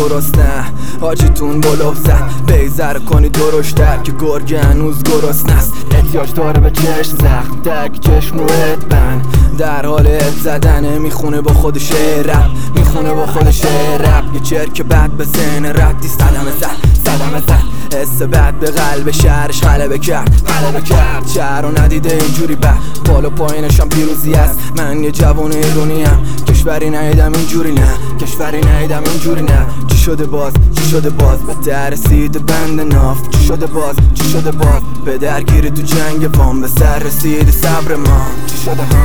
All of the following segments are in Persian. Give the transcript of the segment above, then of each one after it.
گرسنه حاجیتون بلوف زد بیزر کنی درشتر که گرگ هنوز گرسنه است. احتیاج داره به چشم زخم درک چشم رویت بند در حال ات زدنه میخونه با خودش رپ میخونه با خودش رپ یه چرک بد به سن ردی صدمه زد حس بد به قلب شهرش غلبه کرد شهر رو ندیده اینجوری بد بالا پایینشم پیروزی است. من یه جوان ایرونیم کشوری ندیدم اینجوری نه چی شده باز به در رسید بند ناف چی شده باز به درگیری تو جنگ وام به سر رسید صبر ما چی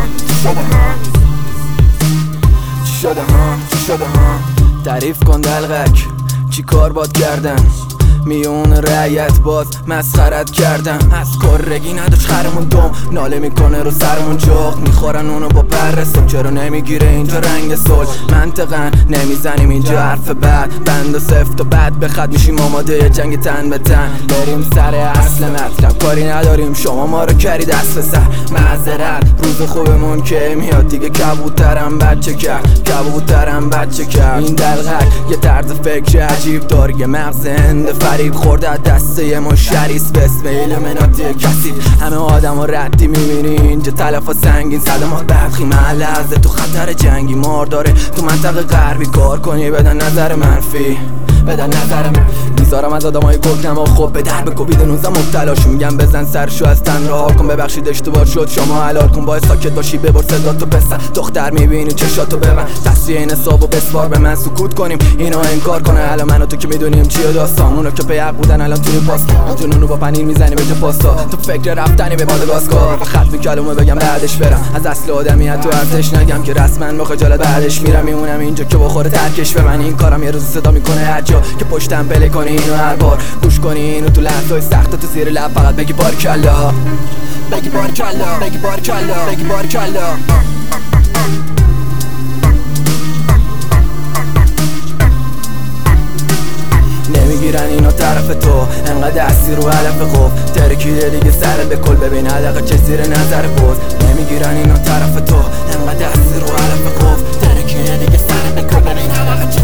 شده ها تعریف کن دلغک چی کار باد کردن میون رعیت باز مسخرت کردم از کرگی نداشت خرمون دوم ناله میکنه رو سرمون جغد میخورن اونو با پرستم چرا نمیگیره اینجا رنگ صلح منطقا نمیزنیم اینجا حرف بد بند و سفت و بد بخد میشیم آماده جنگ تن به تن بریم سر اصل مطلب کاری نداریم شما ما رو کرید دست به سر معذرت روز خوبمون که میاد دیگه کبوترم بچه کرد این دلغک یه طرز فکر عجیب داره یه مغز هنده فریب خورده دسته ما شریس به اسم ایلومیناتی کسی همه آدم ها ردی میبینی اینجا تلفا سنگین صدمات برخی محل عرضه تو خطر جنگی مار داره تو منطقه غربی کار کنی بدن نظر منفی میذارم از آدمای گفتم خب به در به کووید 19 مبتلاشو میگم بزن سرشو از تن رها کن ببخشید اشتباه شد شما حلال کن باید ساکت باشی ببر صداتو پسر دختر میبینی چشاتو ببند تصفیه این حسابو بسپار به من سکوت کنیم اینو انکار کنه الان من و تو که میدونیم چیه داستان اونا که پیق بودن الان توی پاس جنونو با پنیر میزنی به جا پاستا تو فکر رفتنی به ماداگاسکار و ختم کلمه بگم بعدش برم از اصل آدمیت تو ارزش نگم که رسما با خجالت بعدش میرم میمونم اینجا که بخوره ترکش به من این کارم یه روز صدا میکنه هر جا که پشتم بله کنی اینو هر بار گوش کنی اینو تو لحظه‌های سخت تو زیر لب فقط بگی بارکلا نمیگیرن اینا طرف تو انقدر دستی رو علف خوب ترکیده دیگه سر به کل ببین حدقه چه زیر نظر بود نمیگیرن اینا طرف تو انقدر دستی رو علف خوب ترکیده دیگه سر به کل ببین حدقه